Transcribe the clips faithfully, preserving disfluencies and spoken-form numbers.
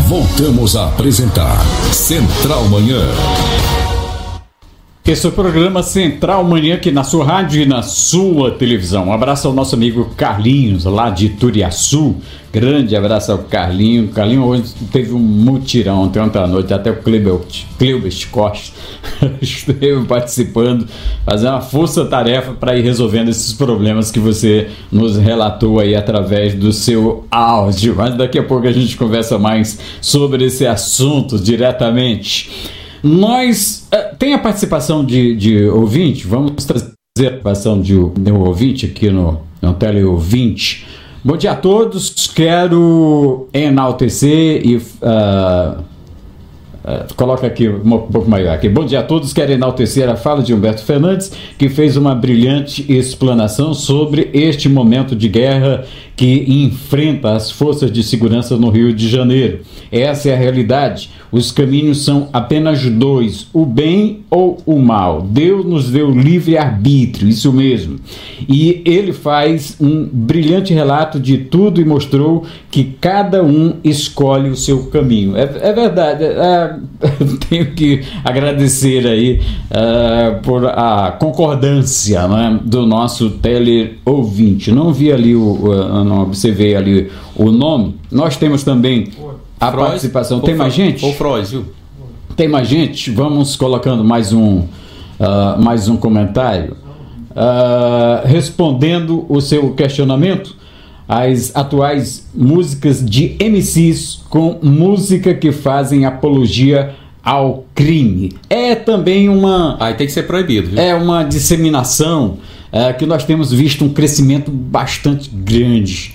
Voltamos a apresentar Central Manhã. Esse é o programa Central Manhã aqui na sua rádio e na sua televisão. Um abraço ao nosso amigo Carlinhos, lá de Turiaçu. Grande abraço ao Carlinho. Carlinho hoje teve um mutirão ontem, ontem à noite, até o Cleubert Costa esteve participando, fazendo uma força-tarefa para ir resolvendo esses problemas que você nos relatou aí através do seu áudio. Mas daqui a pouco a gente conversa mais sobre esse assunto diretamente. Nós, uh, tem a participação de, de ouvinte, vamos trazer a participação de, de um ouvinte aqui no, no teleouvinte. Bom dia a todos, quero enaltecer e... Uh, uh, coloca aqui um pouco maior aqui. Bom dia a todos, quero enaltecer a fala de Humberto Fernandes, que fez uma brilhante explanação sobre este momento de guerra que enfrenta as forças de segurança no Rio de Janeiro. Essa é a realidade. Os caminhos são apenas dois, o bem ou o mal. Deus nos deu livre-arbítrio, isso mesmo. E ele faz um brilhante relato de tudo e mostrou que cada um escolhe o seu caminho. É, é verdade, é, tenho que agradecer aí é, por a concordância, né, do nosso teleouvinte. Não vi ali, o, não observei ali o nome. Nós temos também... a Freud, participação. Tem mais gente? Ou Freud, viu? Tem mais gente? Vamos colocando mais um, uh, mais um comentário. Uh, respondendo o seu questionamento, as atuais músicas de M Cs com música que fazem apologia ao crime. É também uma... Aí tem que ser proibido, viu? É uma disseminação é, que nós temos visto um crescimento bastante grande.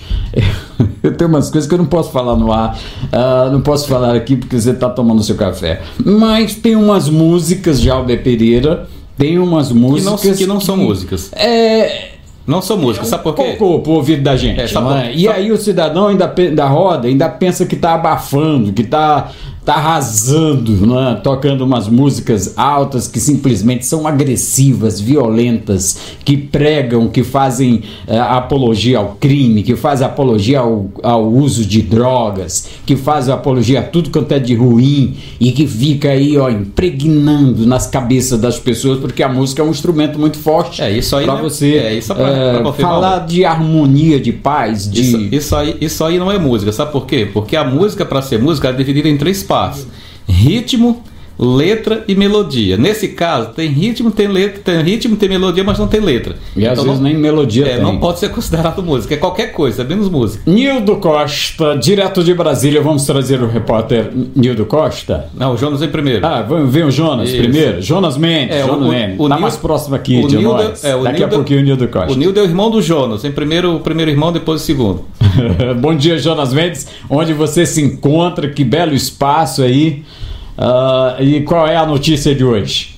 Eu tenho umas coisas que eu não posso falar no ar, uh, não posso falar aqui porque você está tomando seu café. Mas tem umas músicas de Albert Pereira, tem umas músicas... Que não, que não são que, músicas. É... Não são músicas, sabe por quê? Cocô pro ouvido da gente. É, sabe, é? E sabe... aí o cidadão ainda da roda ainda pensa que está abafando, que está... tá arrasando, né? Tocando umas músicas altas que simplesmente são agressivas, violentas, que pregam, que fazem uh, apologia ao crime, que fazem apologia ao, ao uso de drogas, que fazem apologia a tudo quanto é de ruim e que fica aí, ó, impregnando nas cabeças das pessoas, porque a música é um instrumento muito forte. É isso aí, para né? você é, isso pra, uh, pra falar de harmonia, de paz, de... Isso, isso, aí, isso aí não é música, sabe por quê? Porque a música, para ser música, é dividida em três partes: ritmo, letra e melodia. Nesse caso, tem ritmo, tem letra, tem ritmo, tem melodia, mas não tem letra. E então, às vezes não, nem melodia é, tem. não pode ser considerado música, é qualquer coisa, é menos música. Nildo Costa, direto de Brasília, vamos trazer o repórter Nildo Costa? Não, o Jonas vem primeiro. Ah, vamos ver o Jonas Isso. primeiro? Jonas Mendes, é, Jonas o, Mendes. O, tá o mais Nildo, próximo aqui de Nildo, nós. É, Daqui Nildo, a pouquinho o Nildo Costa. O Nildo é o irmão do Jonas, em primeiro, o primeiro irmão, depois o segundo. Bom dia, Jonas Mendes, onde você se encontra, que belo espaço aí. Uh, e qual é a notícia de hoje?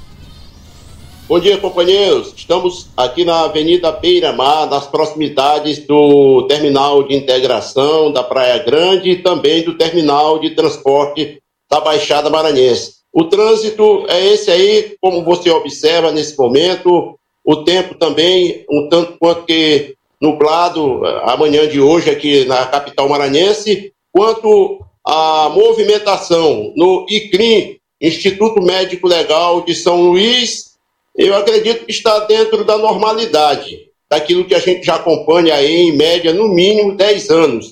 Bom dia, companheiros. Estamos aqui na Avenida Beira-Mar, nas proximidades do terminal de integração da Praia Grande e também do terminal de transporte da Baixada Maranhense. O trânsito é esse aí, como você observa nesse momento. O tempo também, um tanto quanto que nublado amanhã de hoje aqui na capital maranhense, quanto a movimentação no I C R I M, Instituto Médico Legal de São Luís, eu acredito que está dentro da normalidade, daquilo que a gente já acompanha aí em média, no mínimo dez anos.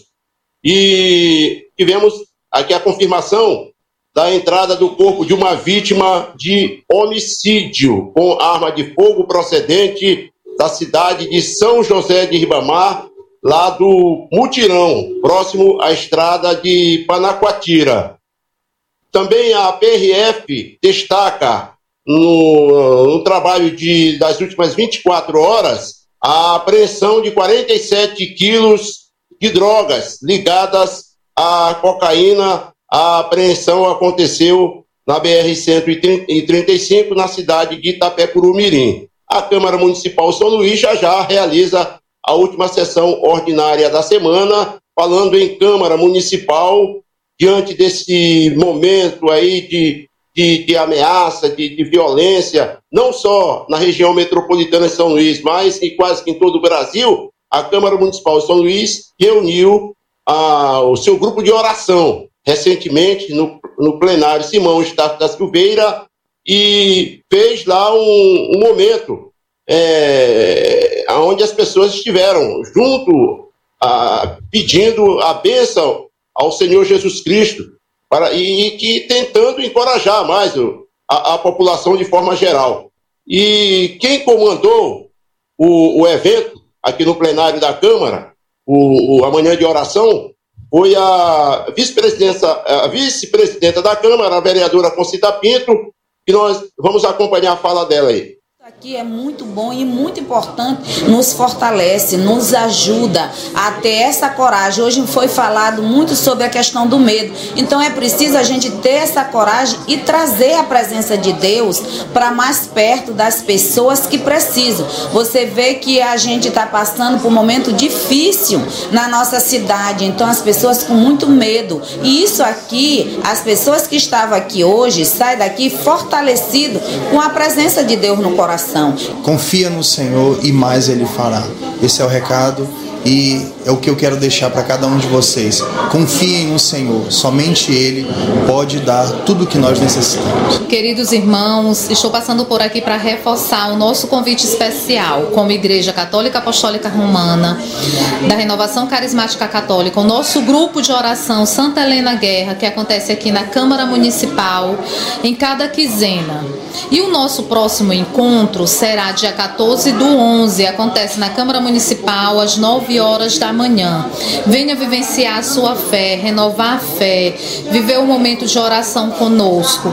E tivemos aqui a confirmação da entrada do corpo de uma vítima de homicídio com arma de fogo procedente da cidade de São José de Ribamar, lá do Mutirão, próximo à estrada de Panacoatira. Também a P R F destaca no, no trabalho de, das últimas vinte e quatro horas a apreensão de quarenta e sete quilos de drogas ligadas à cocaína. A apreensão aconteceu na B R cento e trinta e cinco, na cidade de Itapecuru-Mirim. A Câmara Municipal São Luís já já realiza a última sessão ordinária da semana, falando em Câmara Municipal, diante desse momento aí de, de, de ameaça, de, de violência, não só na região metropolitana de São Luís, mas em quase que em todo o Brasil. A Câmara Municipal de São Luís reuniu a, o seu grupo de oração recentemente no, no plenário Simão Estácio da Silveira e fez lá um, um momento é, onde as pessoas estiveram junto, a, pedindo a bênção ao Senhor Jesus Cristo para, e, e que tentando encorajar mais o, a, a população de forma geral. E quem comandou o, o evento aqui no plenário da Câmara, o, o, a manhã de oração, foi a vice-presidenta, a vice-presidenta da Câmara, a vereadora Concita Pinto, que nós vamos acompanhar a fala dela aí. Aqui é muito bom e muito importante, nos fortalece, nos ajuda a ter essa coragem. Hoje foi falado muito sobre a questão do medo, então é preciso a gente ter essa coragem e trazer a presença de Deus para mais perto das pessoas que precisam. Você vê que a gente está passando por um momento difícil na nossa cidade, então as pessoas com muito medo, e isso aqui, as pessoas que estavam aqui hoje, saem daqui fortalecido com a presença de Deus no coração. Confia no Senhor e mais Ele fará. Esse é o recado e é o que eu quero deixar para cada um de vocês. Confiem no Senhor, somente Ele pode dar tudo o que nós necessitamos. Queridos irmãos, estou passando por aqui para reforçar o nosso convite especial como Igreja Católica Apostólica Romana, da Renovação Carismática Católica, o nosso grupo de oração Santa Helena Guerra, que acontece aqui na Câmara Municipal, em cada quinzena. E o nosso próximo encontro será dia quatorze do onze, acontece na Câmara Municipal, às nove horas da manhã. Venha vivenciar a sua fé, renovar a fé, viver um momento de oração conosco.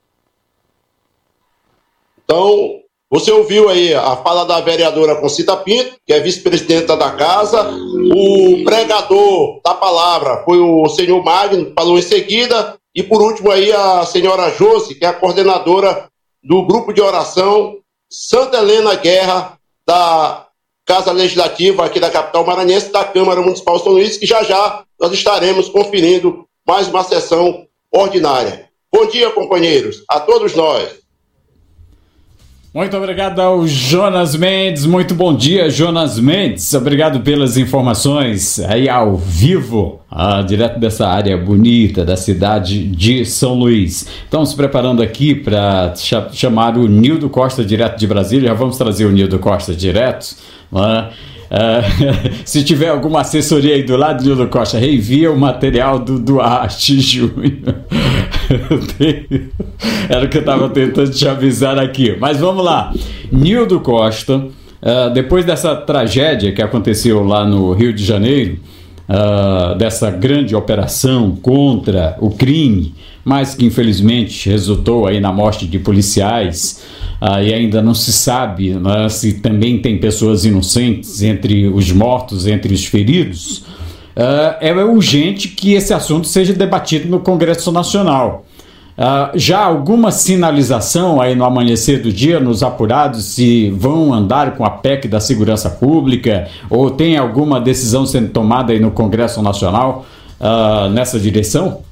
Então, você ouviu aí a fala da vereadora Concita Pinto, que é vice-presidenta da casa. O pregador da palavra foi o senhor Magno, que falou em seguida. E por último aí a senhora Josi, que é a coordenadora do grupo de oração Santa Helena Guerra, da Casa Legislativa aqui da capital maranhense, da Câmara Municipal de São Luís, que já já nós estaremos conferindo mais uma sessão ordinária. Bom dia, companheiros, a todos nós. Muito obrigado ao Jonas Mendes, muito bom dia, Jonas Mendes, obrigado pelas informações aí ao vivo, ah, direto dessa área bonita da cidade de São Luís. Estamos se preparando aqui para chamar o Nildo Costa direto de Brasília, já vamos trazer o Nildo Costa direto, né? Uh, se tiver alguma assessoria aí do lado, Nildo Costa, reenvia o material do Duarte Júnior. Era o que eu estava tentando te avisar aqui. Mas vamos lá. Nildo Costa, uh, depois dessa tragédia que aconteceu lá no Rio de Janeiro, uh, dessa grande operação contra o crime, mas que infelizmente resultou aí na morte de policiais, uh, e ainda não se sabe, né, se também tem pessoas inocentes entre os mortos, entre os feridos. Uh, é urgente que esse assunto seja debatido no Congresso Nacional. Uh, já alguma sinalização aí no amanhecer do dia, nos apurados, se vão andar com a P E C da Segurança Pública, ou tem alguma decisão sendo tomada aí no Congresso Nacional uh, nessa direção?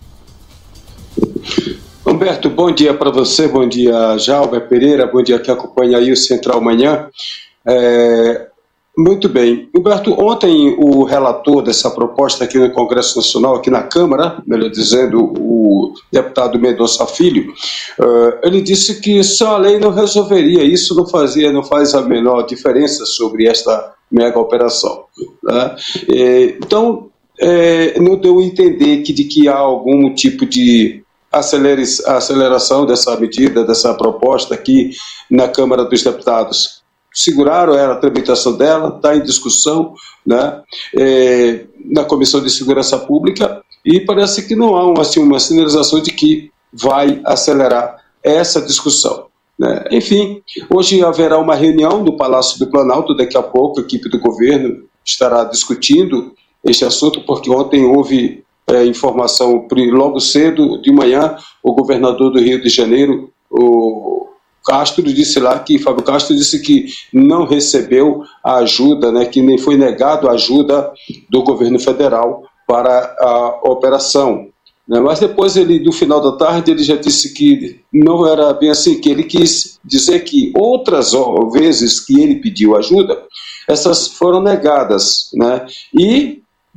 Humberto, bom dia para você, bom dia Jalber Pereira, bom dia que acompanha aí o Central Manhã. É, muito bem. Humberto, ontem o relator dessa proposta aqui no Congresso Nacional, aqui na Câmara, melhor dizendo, o deputado Mendonça Filho, uh, ele disse que só a lei não resolveria, isso não fazia, não faz a menor diferença sobre esta mega operação. Né? É, então, é, não deu a entender que, de que há algum tipo de aceleração dessa medida, dessa proposta aqui na Câmara dos Deputados. Seguraram, era a tramitação dela, está em discussão, né, é, na Comissão de Segurança Pública, e parece que não há assim, uma sinalização de que vai acelerar essa discussão. Né. Enfim, hoje haverá uma reunião no Palácio do Planalto, daqui a pouco a equipe do governo estará discutindo este assunto, porque ontem houve é, informação, logo cedo, de manhã, o governador do Rio de Janeiro, o Castro, disse lá que, Fábio Castro disse que não recebeu a ajuda, né, que nem foi negado a ajuda do governo federal para a operação. Né, mas depois, ele, no final da tarde, ele já disse que não era bem assim, que ele quis dizer que outras vezes que ele pediu ajuda, essas foram negadas, né, e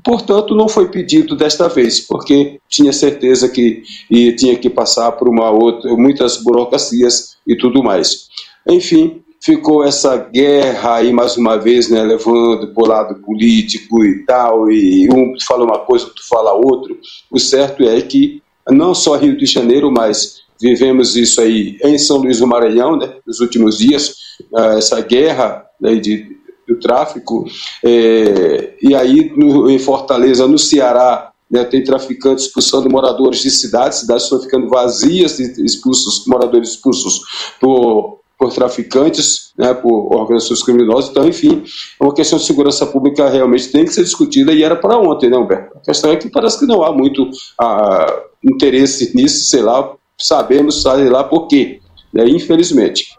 Portanto, não foi pedido desta vez, porque tinha certeza que e tinha que passar por uma outra, muitas burocracias e tudo mais. Enfim, ficou essa guerra aí mais uma vez, né, levando para o lado político e tal, e um fala uma coisa, outro fala outro. O certo é que não só Rio de Janeiro, mas vivemos isso aí em São Luís do Maranhão, né, nos últimos dias, essa guerra, né, de do tráfico, é, e aí no, em Fortaleza, no Ceará, né, tem traficantes expulsando moradores de cidades, cidades estão ficando vazias de expulsos, moradores expulsos por, por traficantes, né, por organizações criminosas. Então, enfim, é uma questão de segurança pública realmente tem que ser discutida, e era para ontem, né, Humberto? A questão é que parece que não há muito ah, interesse nisso, sei lá, sabemos, sei lá por quê, né, infelizmente.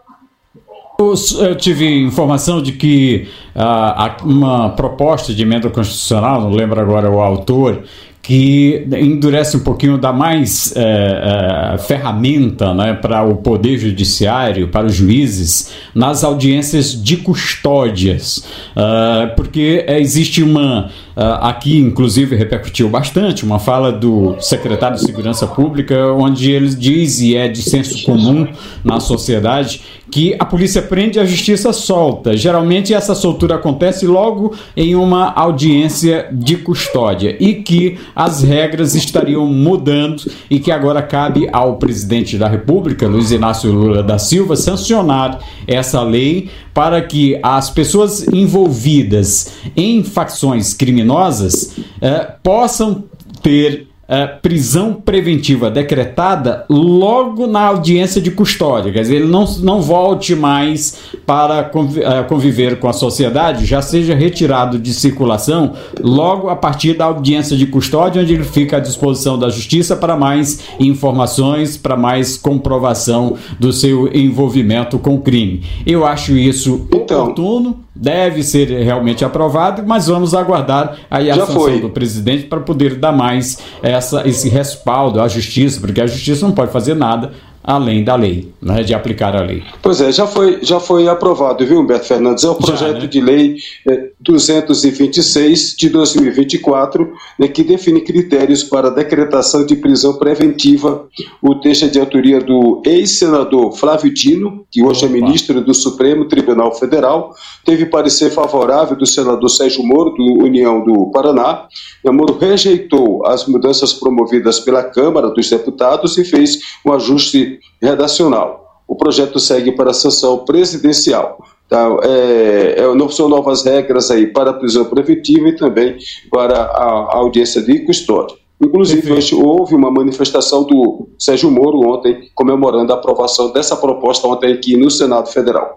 Eu tive informação de que ah, uma proposta de emenda constitucional, não lembro agora o autor, que endurece um pouquinho, dá mais é, é, ferramenta, né, para o Poder Judiciário, para os juízes, nas audiências de custódias, uh, porque existe uma, uh, aqui inclusive repercutiu bastante, uma fala do secretário de Segurança Pública, onde ele diz, e é de senso comum na sociedade, que a polícia prende e a justiça solta. Geralmente essa soltura acontece logo em uma audiência de custódia, e que as regras estariam mudando e que agora cabe ao presidente da República, Luiz Inácio Lula da Silva, sancionar essa lei para que as pessoas envolvidas em facções criminosas eh, possam ter Uh, prisão preventiva decretada logo na audiência de custódia, quer dizer, ele não, não volte mais para conv- uh, conviver com a sociedade, já seja retirado de circulação logo a partir da audiência de custódia, onde ele fica à disposição da justiça para mais informações, para mais comprovação do seu envolvimento com o crime. Eu acho isso então, oportuno, deve ser realmente aprovado, mas vamos aguardar aí a sanção foi. do presidente para poder dar mais essa, esse respaldo à justiça, porque a justiça não pode fazer nada além da lei, né, de aplicar a lei. Pois é, já foi, já foi aprovado, viu, Humberto Fernandes? É o projeto já, né? de lei é, duzentos e vinte e seis de dois mil e vinte e quatro, né, que define critérios para a decretação de prisão preventiva. O texto é de autoria do ex-senador Flávio Dino, que hoje Opa. é ministro do Supremo Tribunal Federal. Teve parecer favorável do senador Sérgio Moro, do União do Paraná. O Moro rejeitou as mudanças promovidas pela Câmara dos Deputados e fez um ajuste redacional. O projeto segue para a sanção presidencial. Então, é, é, são novas regras aí para a prisão preventiva e também para a, a audiência de custódia. Inclusive, hoje houve uma manifestação do Sérgio Moro ontem, comemorando a aprovação dessa proposta ontem aqui no Senado Federal.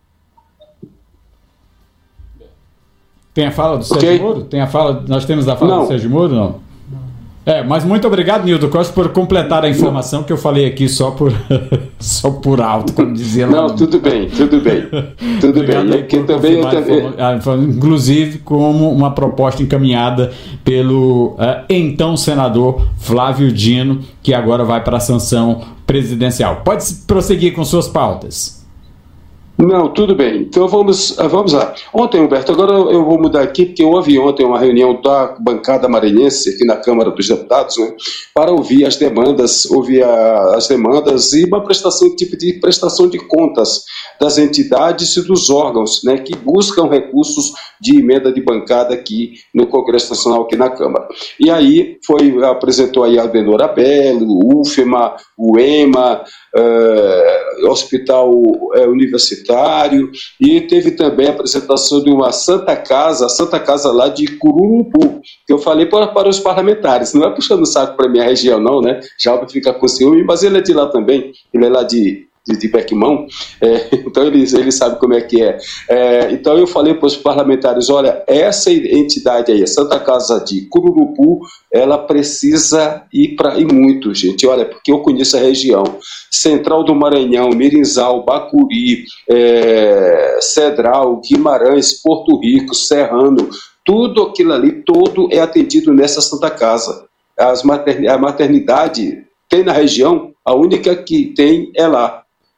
Tem a fala do Sérgio okay. Moro? Tem a fala, nós temos a fala não. do Sérgio Moro, não? É, mas muito obrigado, Nildo Costa, por completar a informação que eu falei aqui só por, só por alto, como dizia lá. Não, no... tudo bem, tudo bem. Tudo bem. É que também eu também... Inclusive como uma proposta encaminhada pelo uh, então senador Flávio Dino, que agora vai para a sanção presidencial. Pode prosseguir com suas pautas. Não, tudo bem. Então vamos, vamos lá. Ontem, Humberto, agora eu vou mudar aqui, porque houve ontem uma reunião da bancada maranhense aqui na Câmara dos Deputados, né, para ouvir as demandas, ouvir a, as demandas e uma prestação, tipo de prestação de contas das entidades e dos órgãos, né, que buscam recursos de emenda de bancada aqui no Congresso Nacional, aqui na Câmara. E aí foi, apresentou aí a Benor Abello, o U F M A, o EMA, uh, Hospital uh, Universitário, e teve também a apresentação de uma Santa Casa, a Santa Casa lá de Cururupu, que eu falei para, para os parlamentares, não é puxando o saco para a minha região não, né, já fica com ciúme, mas ele é de lá também, ele é lá de de, de Bequimão, é, então ele, ele sabe como é que é. é. Então eu falei para os parlamentares, olha, essa entidade aí, a Santa Casa de Cururupu, ela precisa ir para ir muito, gente, olha, porque eu conheço a região, Central do Maranhão, Mirinzal, Bacuri, é, Cedral, Guimarães, Porto Rico, Serrano, tudo aquilo ali, todo é atendido nessa Santa Casa. As matern- a maternidade tem na região, a única que tem é lá.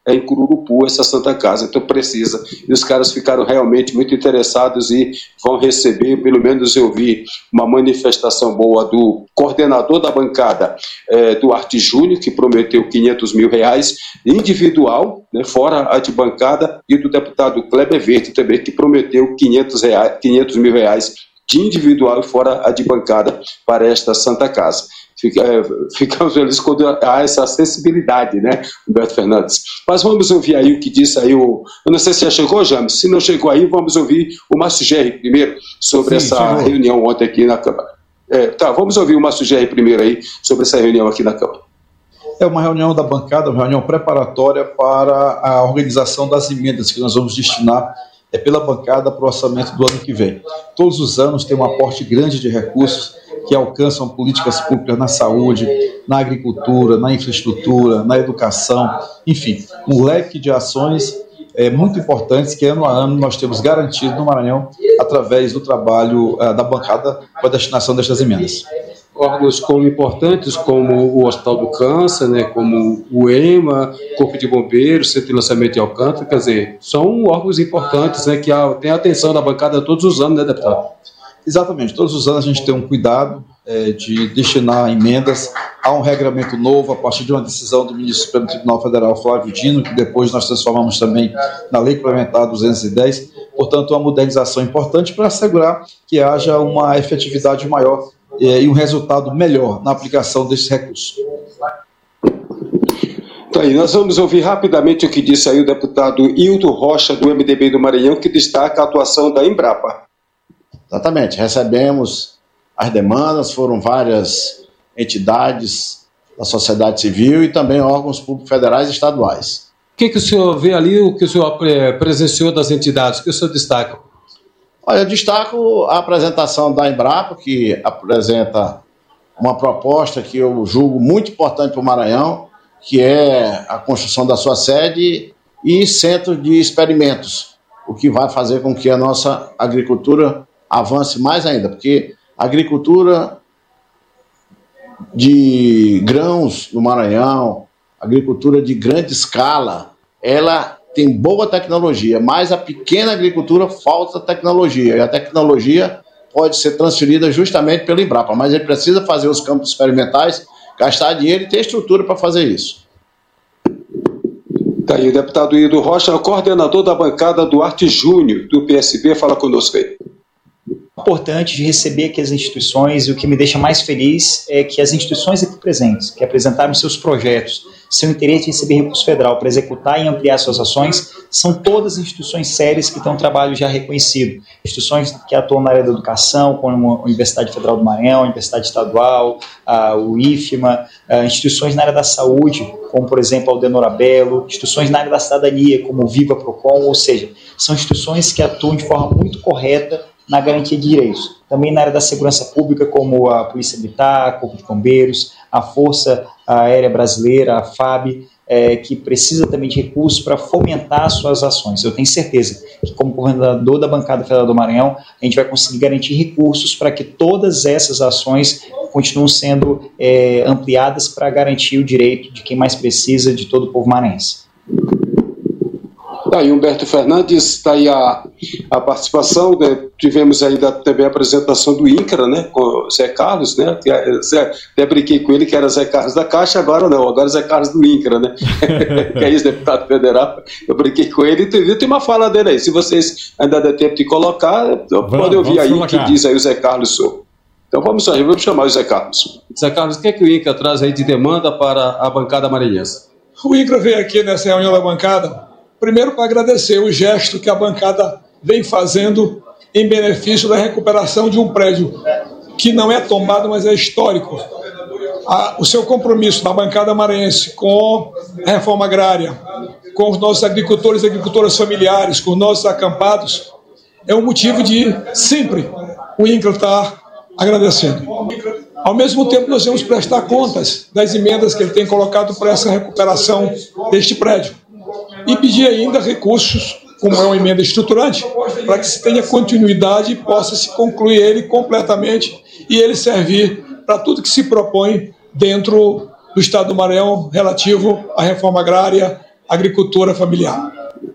em Cururupu, essa Santa Casa. Então precisa. E os caras ficaram realmente muito interessados e vão receber, pelo menos eu vi uma manifestação boa do coordenador da bancada, é, Duarte Júnior, que prometeu quinhentos mil reais individual, né, fora a de bancada, e do deputado Kleber Verde também, que prometeu quinhentos mil reais de individual e fora a de bancada para esta Santa Casa. Fica, é, ficamos felizes quando há essa acessibilidade, né, Humberto Fernandes? Mas vamos ouvir aí o que disse aí o... Eu não sei se já chegou, James. Se não chegou aí, vamos ouvir o Márcio Gerri primeiro sobre Sim, essa chegou. reunião ontem aqui na Câmara. É, tá, vamos ouvir o Márcio Gerri primeiro aí sobre essa reunião aqui na Câmara. É uma reunião da bancada, uma reunião preparatória para a organização das emendas que nós vamos destinar é, pela bancada para o orçamento do ano que vem. Todos os anos tem um aporte grande de recursos que alcançam políticas públicas na saúde, na agricultura, na infraestrutura, na educação, enfim, um leque de ações é, muito importantes que ano a ano nós temos garantido no Maranhão através do trabalho é, da bancada para a destinação destas emendas. Órgãos como importantes como o Hospital do Câncer, né, como o EMA, Corpo de Bombeiros, Centro de Lançamento de Alcântara, quer dizer, são órgãos importantes, né, que têm a atenção da bancada todos os anos, né, deputado? Exatamente, todos os anos a gente tem um cuidado é, de destinar emendas. Há um regramento novo a partir de uma decisão do ministro do Supremo Tribunal Federal, Flávio Dino, que depois nós transformamos também na Lei Complementar duzentos e dez, portanto uma modernização importante para assegurar que haja uma efetividade maior é, e um resultado melhor na aplicação desses recursos. Então, aí, nós vamos ouvir rapidamente o que disse aí o deputado Hildo Rocha, do M D B do Maranhão, que destaca a atuação da Embrapa. Exatamente, recebemos as demandas, foram várias entidades da sociedade civil e também órgãos públicos federais e estaduais. O que, que o senhor vê ali, o que o senhor presenciou das entidades, o que o senhor destaca? Olha, eu destaco a apresentação da Embrapa, que apresenta uma proposta que eu julgo muito importante para o Maranhão, que é a construção da sua sede e centro de experimentos, o que vai fazer com que a nossa agricultura avance mais ainda, porque a agricultura de grãos no Maranhão, agricultura de grande escala, ela tem boa tecnologia, mas a pequena agricultura falta tecnologia, e a tecnologia pode ser transferida justamente pela Embrapa, mas ele precisa fazer os campos experimentais, gastar dinheiro e ter estrutura para fazer isso. Está aí o deputado Hildo Rocha, o coordenador da bancada Duarte Júnior, do P S B, fala conosco aí. Importante de receber aqui as instituições, e o que me deixa mais feliz é que as instituições aqui presentes, que apresentaram seus projetos, seu interesse em receber recurso federal para executar e ampliar suas ações, são todas instituições sérias que têm um trabalho já reconhecido. Instituições que atuam na área da educação, como a Universidade Federal do Maranhão, a Universidade Estadual, a, o I F M A, a, instituições na área da saúde, como por exemplo a Aldenor Belo, instituições na área da cidadania, como o Viva Procon, ou seja, são instituições que atuam de forma muito correta na garantia de direitos. Também na área da segurança pública, como a Polícia Militar, Corpo de Bombeiros, a Força Aérea Brasileira, a F A B, é, que precisa também de recursos para fomentar suas ações. Eu tenho certeza que, como coordenador da bancada federal do Maranhão, a gente vai conseguir garantir recursos para que todas essas ações continuem sendo é, ampliadas para garantir o direito de quem mais precisa, de todo o povo maranhense. Está aí Humberto Fernandes, está aí a, a participação, né? Tivemos ainda também a apresentação do INCRA, né? Com o Zé Carlos, né? Zé, até brinquei com ele que era Zé Carlos da Caixa, agora não, agora é Zé Carlos do INCRA, né? Que é ex-deputado federal, eu brinquei com ele, e tem uma fala dele aí, se vocês ainda der tempo de colocar, vamos, podem ouvir aí o que diz aí o Zé Carlos. Então vamos, vamos chamar o Zé Carlos. Zé Carlos, o que é que o INCRA traz aí de demanda para a bancada maranhense? O INCRA veio aqui nessa reunião da bancada, primeiro para agradecer o gesto que a bancada vem fazendo em benefício da recuperação de um prédio que não é tombado, mas é histórico. A, o seu compromisso da bancada maranhense com a reforma agrária, com os nossos agricultores e agricultoras familiares, com os nossos acampados, é um motivo de sempre o INCRA estar agradecendo. Ao mesmo tempo, nós vamos prestar contas das emendas que ele tem colocado para essa recuperação deste prédio. E pedir ainda recursos, como é uma emenda estruturante, para que se tenha continuidade e possa se concluir ele completamente e ele servir para tudo que se propõe dentro do Estado do Maranhão relativo à reforma agrária agricultura familiar.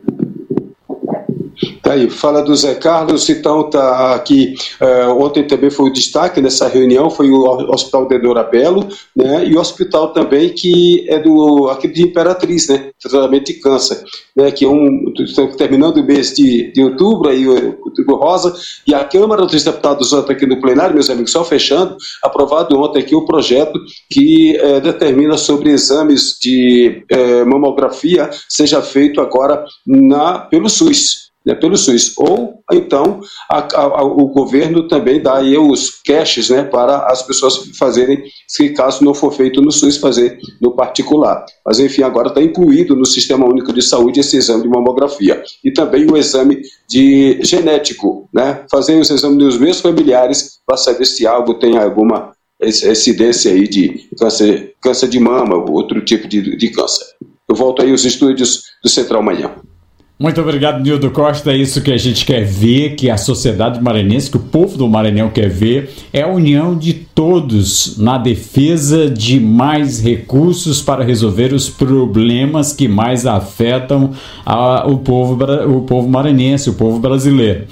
Tá aí, fala do Zé Carlos, então tá aqui, uh, ontem também foi o destaque nessa reunião, foi o Hospital de Dorabelo, né, e o hospital também que é do, aqui de Imperatriz, né, tratamento de câncer, né, que é um, terminando o mês de, de outubro, aí o Outubro Rosa, e a Câmara dos Deputados ontem aqui no plenário, meus amigos, só fechando, aprovado ontem aqui o projeto que eh, determina sobre exames de eh, mamografia seja feito agora na, pelo SUS. Né, pelo SUS, ou então a, a, o governo também dá aí os caches, né, para as pessoas fazerem, se caso não for feito no SUS, fazer no particular. Mas enfim, agora está incluído no Sistema Único de Saúde esse exame de mamografia e também o exame de genético, né, fazer os exames dos meus familiares para saber se algo tem alguma incidência aí de câncer, câncer de mama ou outro tipo de, de câncer. Eu volto aí aos estúdios do Central Manhã. Muito obrigado, Nildo Costa. É isso que a gente quer ver, que a sociedade maranhense, que o povo do Maranhão quer ver, é a união de todos na defesa de mais recursos para resolver os problemas que mais afetam a, o, povo, o povo maranhense, o povo brasileiro.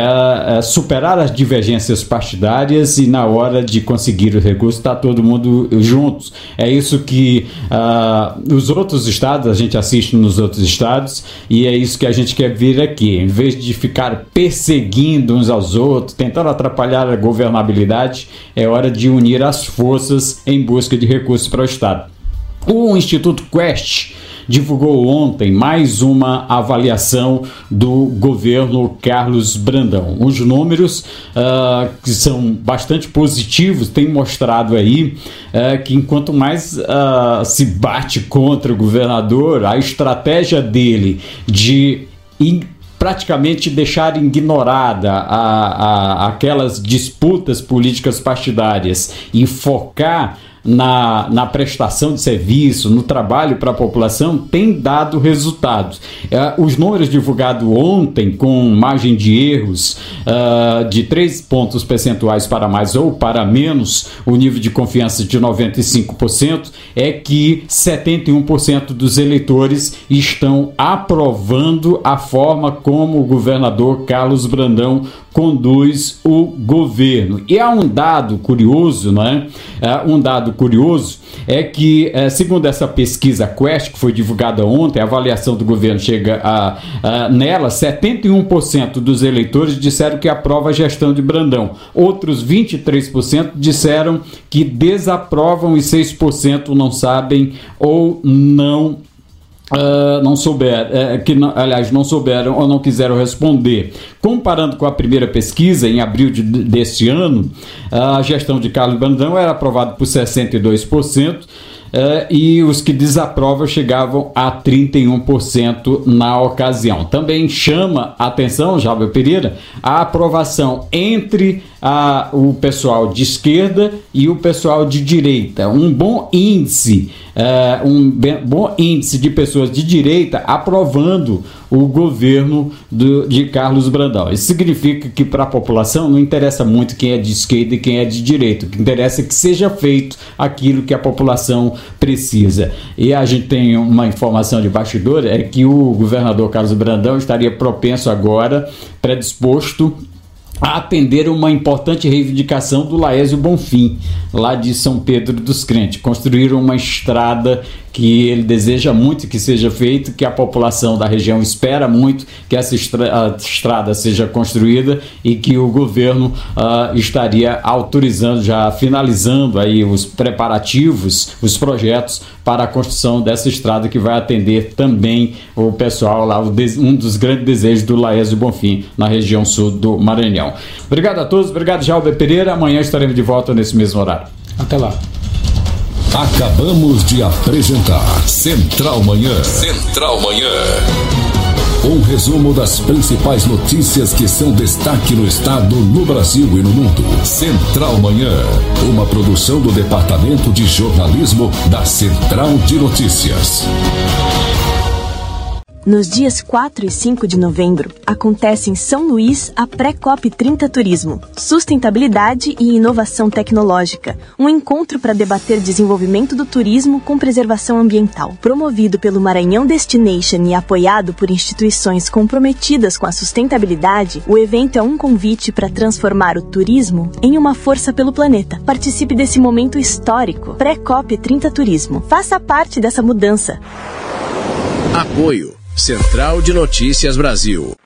É, é superar as divergências partidárias e na hora de conseguir os recursos está todo mundo juntos. É isso que uh, os outros estados, a gente assiste nos outros estados, e é isso que a gente quer ver aqui. Em vez de ficar perseguindo uns aos outros, tentando atrapalhar a governabilidade, é hora de unir as forças em busca de recursos para o Estado. O Instituto Quest divulgou ontem mais uma avaliação do governo Carlos Brandão. Os números, uh, que são bastante positivos, têm mostrado aí uh, que enquanto mais uh, se bate contra o governador, a estratégia dele de in- praticamente deixar ignorada a, a, aquelas disputas políticas partidárias e focar Na, na prestação de serviço, no trabalho para a população, tem dado resultados. Uh, os números divulgados ontem, com margem de erros uh, de três pontos percentuais para mais ou para menos, o nível de confiança de noventa e cinco por cento, é que setenta e um por cento dos eleitores estão aprovando a forma como o governador Carlos Brandão conduz o governo. E há um dado curioso, né? Uh, um dado curioso é que, uh, segundo essa pesquisa Quest, que foi divulgada ontem, a avaliação do governo chega a, a nela, setenta e um por cento dos eleitores disseram que aprova a gestão de Brandão. Outros vinte e três por cento disseram que desaprovam e seis por cento não sabem ou não Uh, não souberam, uh, que não, aliás, não souberam ou não quiseram responder. Comparando com a primeira pesquisa, em abril de, deste ano, uh, a gestão de Carlos Brandão era aprovada por sessenta e dois por cento uh, e os que desaprovam chegavam a trinta e um por cento na ocasião. Também chama a atenção, Jálio Pereira, a aprovação entre a, o pessoal de esquerda e o pessoal de direita. Um bom índice Uh, um bem, bom índice de pessoas de direita aprovando o governo do, de Carlos Brandão. Isso significa que para a população não interessa muito quem é de esquerda e quem é de direita. O que interessa é que seja feito aquilo que a população precisa. E a gente tem uma informação de bastidor, é que o governador Carlos Brandão estaria propenso agora, predisposto a atender uma importante reivindicação do Laésio Bonfim, lá de São Pedro dos Crentes. Construíram uma estrada que ele deseja muito que seja feita, que a população da região espera muito que essa estra- estrada seja construída e que o governo uh, estaria autorizando, já finalizando aí os preparativos, os projetos para a construção dessa estrada que vai atender também o pessoal lá, o de- um dos grandes desejos do Laésio Bonfim, na região sul do Maranhão. Obrigado a todos, obrigado Jálio Pereira, amanhã estaremos de volta nesse mesmo horário. Até lá. Acabamos de apresentar Central Manhã. Central Manhã. Um resumo das principais notícias que são destaque no estado, no Brasil e no mundo. Central Manhã. Uma produção do Departamento de Jornalismo da Central de Notícias. Nos dias quatro e cinco de novembro, acontece em São Luís a Pré-COP trinta Turismo, Sustentabilidade e Inovação Tecnológica, um encontro para debater desenvolvimento do turismo com preservação ambiental. Promovido pelo Maranhão Destination e apoiado por instituições comprometidas com a sustentabilidade, o evento é um convite para transformar o turismo em uma força pelo planeta. Participe desse momento histórico. Pré-COP trinta Turismo. Faça parte dessa mudança. Apoio Central de Notícias Brasil.